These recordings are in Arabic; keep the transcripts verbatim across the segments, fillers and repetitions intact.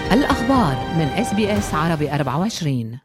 الأخبار من إس بي إس عربي أربعة وعشرين.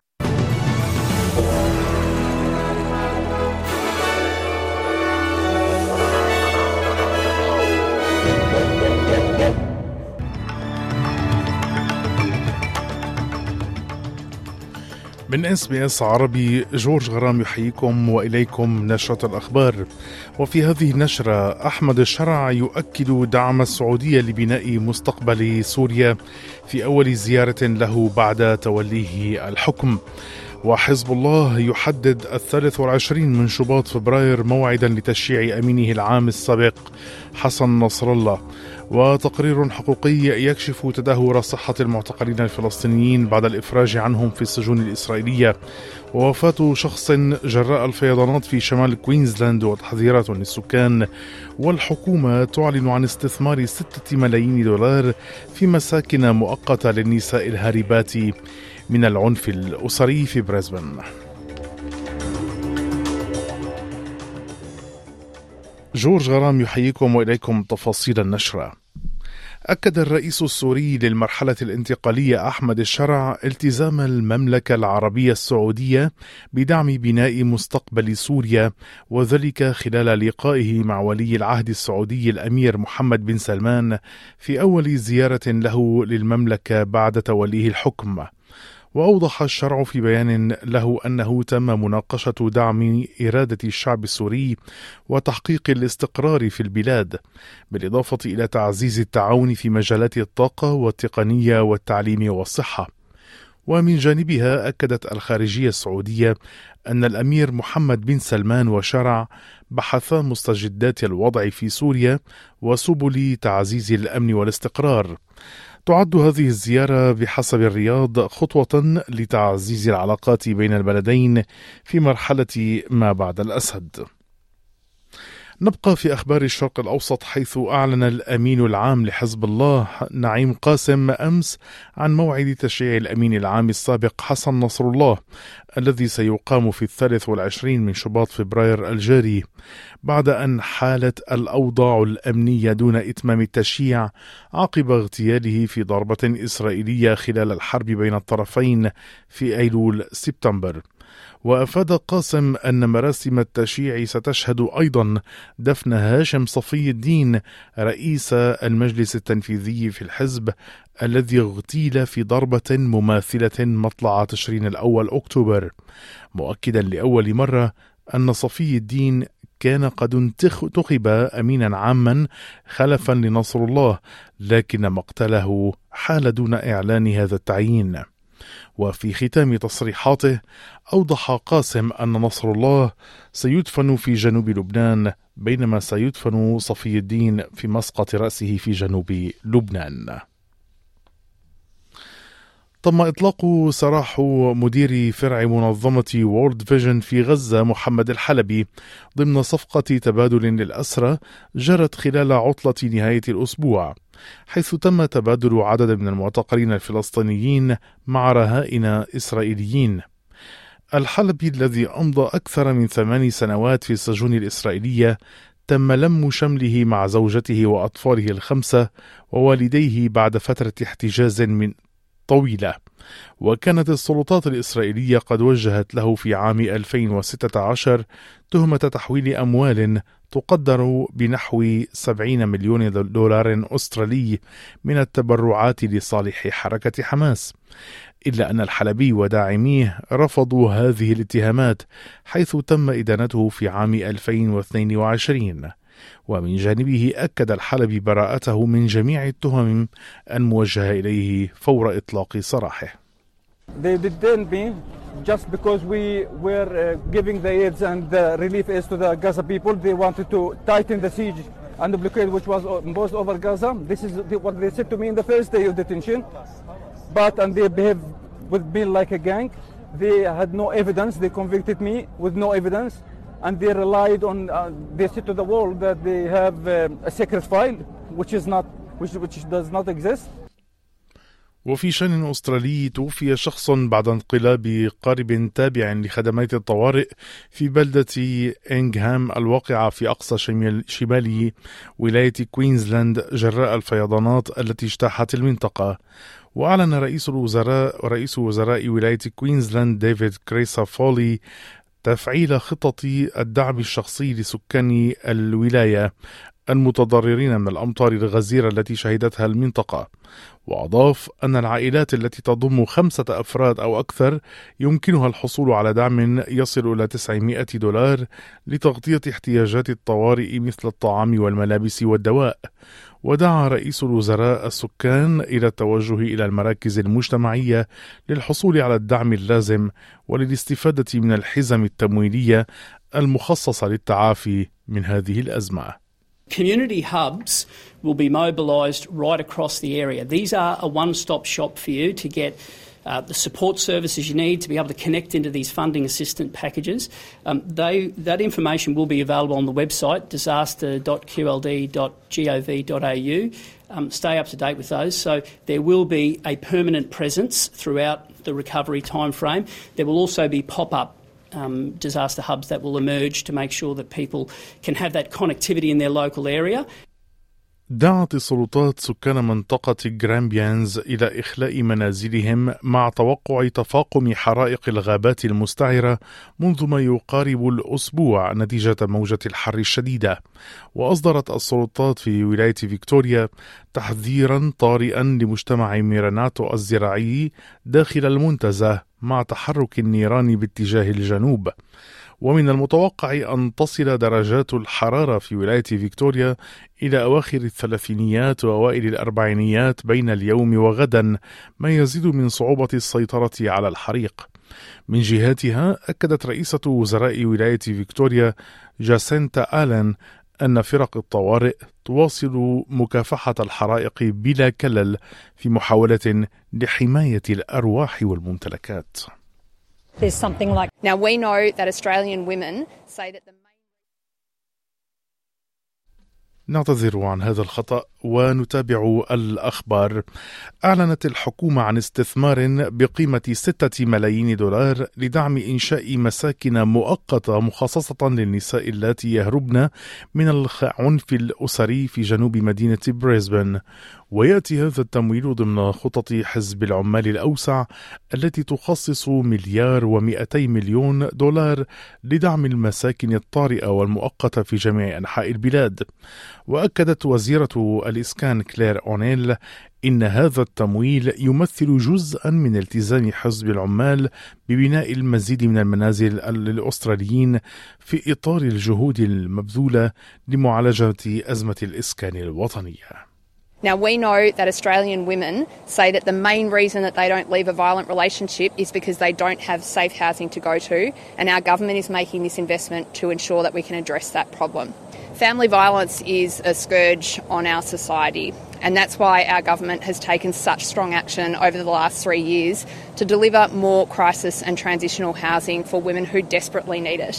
من إس بي إس عربي جورج غرام يحييكم وإليكم نشرة الأخبار. وفي هذه النشرة أحمد الشرع يؤكد دعم السعودية لبناء مستقبل سوريا في أول زيارة له بعد توليه الحكم. وحزب الله يحدد الثالث والعشرين من شباط فبراير موعدا لتشييع أمينه العام السابق حسن نصر الله. وتقرير حقوقي يكشف تدهور صحة المعتقلين الفلسطينيين بعد الإفراج عنهم في السجون الإسرائيلية. ووفاة شخص جراء الفيضانات في شمال كوينزلاند وتحذيرات للسكان. والحكومة تعلن عن استثمار ستة ملايين دولار في مساكن مؤقتة للنساء الهاربات من العنف الأسري في بريسبن. جورج غرام يحييكم وإليكم تفاصيل النشرة. أكد الرئيس السوري للمرحلة الانتقالية أحمد الشرع التزام المملكة العربية السعودية بدعم بناء مستقبل سوريا، وذلك خلال لقائه مع ولي العهد السعودي الأمير محمد بن سلمان في أول زيارة له للمملكة بعد توليه الحكم. وأوضح الشرع في بيان له أنه تم مناقشة دعم إرادة الشعب السوري وتحقيق الاستقرار في البلاد، بالإضافة إلى تعزيز التعاون في مجالات الطاقة والتقنية والتعليم والصحة. ومن جانبها أكدت الخارجية السعودية أن الأمير محمد بن سلمان وشرع بحثا مستجدات الوضع في سوريا وسبل تعزيز الأمن والاستقرار. تعد هذه الزيارة بحسب الرياض خطوة لتعزيز العلاقات بين البلدين في مرحلة ما بعد الأسد. نبقى في أخبار الشرق الأوسط، حيث أعلن الأمين العام لحزب الله نعيم قاسم أمس عن موعد تشييع الأمين العام السابق حسن نصر الله الذي سيقام في الثالث والعشرين من شباط فبراير الجاري، بعد أن حالت الأوضاع الأمنية دون إتمام التشييع عقب اغتياله في ضربة إسرائيلية خلال الحرب بين الطرفين في أيلول سبتمبر. وأفاد قاسم أن مراسم التشييع ستشهد أيضا دفن هاشم صفي الدين رئيس المجلس التنفيذي في الحزب الذي اغتيل في ضربة مماثلة مطلع تشرين الأول أكتوبر، مؤكدا لأول مرة أن صفي الدين كان قد انتخب أمينا عاما خلفا لنصر الله، لكن مقتله حال دون إعلان هذا التعيين. وفي ختام تصريحاته أوضح قاسم أن نصر الله سيدفن في جنوب لبنان، بينما سيدفن صفي الدين في مسقط رأسه في جنوب لبنان. تم إطلاق سراح مدير فرع منظمة وورلد فيجن في غزة محمد الحلبي ضمن صفقة تبادل للأسرى جرت خلال عطلة نهاية الأسبوع، حيث تم تبادل عدد من المعتقلين الفلسطينيين مع رهائن إسرائيليين. الحلبي الذي أمضى أكثر من ثمان سنوات في السجون الإسرائيلية تم لم شمله مع زوجته وأطفاله الخمسة ووالديه بعد فترة احتجاز من طويلة. وكانت السلطات الإسرائيلية قد وجهت له في عام ألفين وستة عشر تهمة تحويل أموال تقدر بنحو سبعين مليون دولار أسترالي من التبرعات لصالح حركة حماس، إلا أن الحلبي وداعميه رفضوا هذه الاتهامات، حيث تم إدانته في عام ألفين واثنين وعشرين. ومن جانبه أكد الحلبي براءته من جميع التهم الموجهة إليه فور إطلاق سراحه. They detained me just because we were uh, giving the aids and the relief aids to the Gaza people. They wanted to tighten the siege and the blockade which was imposed over Gaza. This is what they said to me in the first day of detention. But and they behaved with me like a gang. They had no evidence. They convicted me with no evidence. And they relied on, uh, they said to the world that they have uh, a secret file, which is not, which, which does not exist. وفي شأن أسترالي، توفي شخص بعد انقلاب قارب تابع لخدمات الطوارئ في بلدة إنغهام الواقعة في أقصى شمال ولاية كوينزلاند جراء الفيضانات التي اجتاحت المنطقة. وأعلن رئيس الوزراء رئيس وزراء ولاية كوينزلاند ديفيد كريسافولي تفعيل خطط الدعم الشخصي لسكان الولاية المتضررين من الأمطار الغزيرة التي شهدتها المنطقة. وأضاف أن العائلات التي تضم خمسة أفراد أو أكثر يمكنها الحصول على دعم يصل إلى تسعمائة دولار لتغطية احتياجات الطوارئ مثل الطعام والملابس والدواء. ودعا رئيس الوزراء السكان إلى التوجه إلى المراكز المجتمعية للحصول على الدعم اللازم وللاستفادة من الحزم التمويلية المخصصة للتعافي من هذه الأزمة. Community hubs will be mobilised right across the area. These are a one-stop shop for you to get uh, the support services you need to be able to connect into these funding assistance packages. Um, they, that information will be available on the website disaster dot q l d dot gov dot a u. Um, stay up to date with those. So there will be a permanent presence throughout the recovery timeframe. There will also be pop-up Um, disaster hubs that will emerge to make sure that people can have that connectivity in their local area. دعت السلطات سكان منطقة غرامبيانز إلى إخلاء منازلهم مع توقع تفاقم حرائق الغابات المستعرة منذ ما يقارب الأسبوع نتيجة موجة الحر الشديدة. وأصدرت السلطات في ولاية فيكتوريا تحذيرا طارئا لمجتمع ميراناتو الزراعي داخل المنتزه مع تحرك النيران باتجاه الجنوب. ومن المتوقع أن تصل درجات الحرارة في ولاية فيكتوريا إلى أواخر الثلاثينيات وأوائل الأربعينيات بين اليوم وغدا، ما يزيد من صعوبة السيطرة على الحريق. من جهتها أكدت رئيسة وزراء ولاية فيكتوريا جاسينتا آلن أن فرق الطوارئ تواصل مكافحة الحرائق بلا كلل في محاولة لحماية الأرواح والممتلكات. There's something like now we know that Australian women say that the نعتذر عن هذا الخطأ ونتابع الأخبار. أعلنت الحكومة عن استثمار بقيمة ستة ملايين دولار لدعم إنشاء مساكن مؤقتة مخصصة للنساء اللاتي يهربن من العنف الأسري في جنوب مدينة بريسبن. ويأتي هذا التمويل ضمن خطط حزب العمال الأوسع التي تخصص مليار ومئتي مليون دولار لدعم المساكن الطارئة والمؤقتة في جميع أنحاء البلاد. وأكدت وزيرة الإسكان كلير أونيل إن هذا التمويل يمثل جزءا من التزام حزب العمال ببناء المزيد من المنازل للأستراليين في إطار الجهود المبذولة لمعالجة أزمة الإسكان الوطنية. Now we know that Australian women say that the main reason that they don't leave a violent relationship is because they don't have safe housing to go to, and our government is making this investment to ensure that we can address that problem. Family violence is a scourge on our society, and that's why our government has taken such strong action over the last three years to deliver more crisis and transitional housing for women who desperately need it.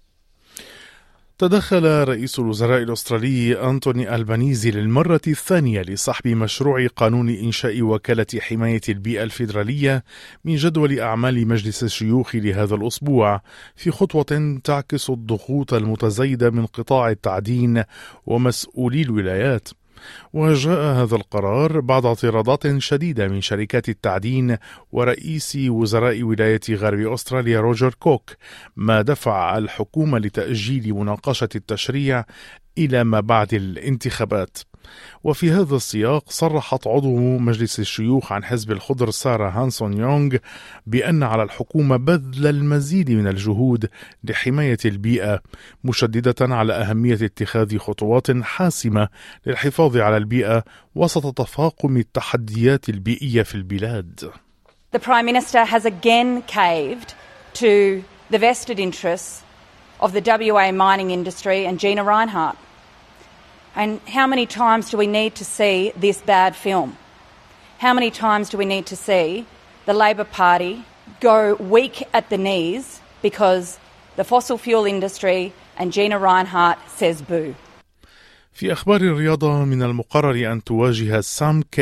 تدخل رئيس الوزراء الأسترالي أنتوني ألبانيزي للمرة الثانية لسحب مشروع قانون إنشاء وكالة حماية البيئة الفيدرالية من جدول أعمال مجلس الشيوخ لهذا الأسبوع، في خطوة تعكس الضغوط المتزايدة من قطاع التعدين ومسؤولي الولايات. وجاء هذا القرار بعد اعتراضات شديدة من شركات التعدين ورئيس وزراء ولاية غرب أستراليا روجر كوك، ما دفع الحكومة لتأجيل مناقشة التشريع إلى ما بعد الانتخابات. وفي هذا السياق صرحت عضو مجلس الشيوخ عن حزب الخضر سارة هانسون يونغ بأن على الحكومة بذل المزيد من الجهود لحماية البيئة، مشددة على أهمية اتخاذ خطوات حاسمة للحفاظ على البيئة وسط تفاقم التحديات البيئية في البلاد. The Prime Minister has again caved to the vested interests of the W A mining industry and Gina Rinehart. And how many times do we need to see this bad film? How many times do we need to see the Labor Party go weak at the knees because the fossil fuel industry and Gina Rinehart says boo? في أخبار الرياضة، من المقرر أن تواجه سام كير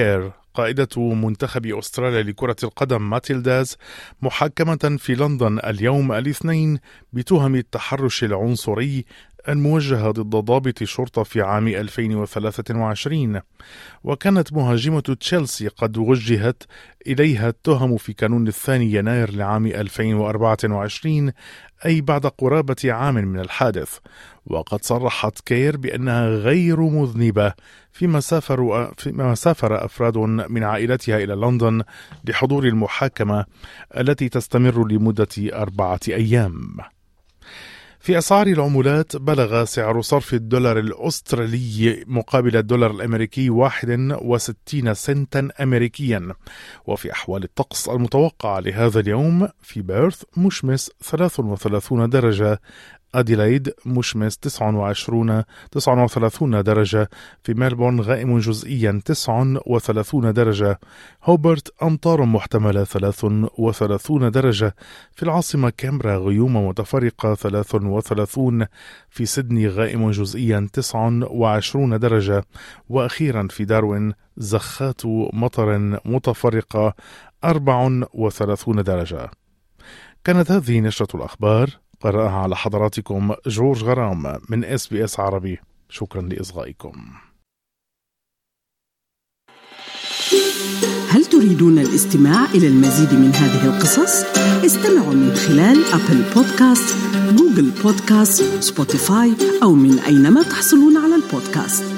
قائدة منتخب أستراليا لكرة القدم ماتيلداز محاكمة في لندن اليوم الاثنين بتهم التحرش العنصري الموجهة ضد ضابط شرطة في عام ألفين وثلاثة وعشرين. وكانت مهاجمة تشيلسي قد وجهت إليها التهم في كانون الثاني يناير لعام ألفين وأربعة وعشرين، أي بعد قرابة عام من الحادث. وقد صرحت كير بأنها غير مذنبة فيما سافر, فيما سافر أفراد من عائلتها إلى لندن لحضور المحاكمة التي تستمر لمدة أربعة أيام. في أسعار العملات، بلغ سعر صرف الدولار الأسترالي مقابل الدولار الأمريكي واحد وستين سنتا أمريكيا. وفي أحوال الطقس المتوقع لهذا اليوم، في بيرث مشمس ثلاث وثلاثين درجة، أديلايد مشمس تسعة وعشرين تسعة وثلاثين درجة، في ملبورن غائم جزئيا تسعة وثلاثين درجة، هوبرت أمطار محتملة ثلاث وثلاثين درجة، في العاصمة كامبرا غيوم متفرقة ثلاث وثلاثين، في سيدني غائم جزئيا تسعة وعشرين درجة، وأخيرا في داروين زخات مطر متفرقة أربع وثلاثين درجة. كانت هذه نشرة الأخبار، قرأها على حضراتكم جورج غرام من إس بي إس عربي. شكرا لإصغائكم. هل تريدون الاستماع إلى المزيد من هذه القصص؟ استمعوا من خلال أبل بودكاست، جوجل بودكاست، سبوتيفاي أو من أينما تحصلون على البودكاست.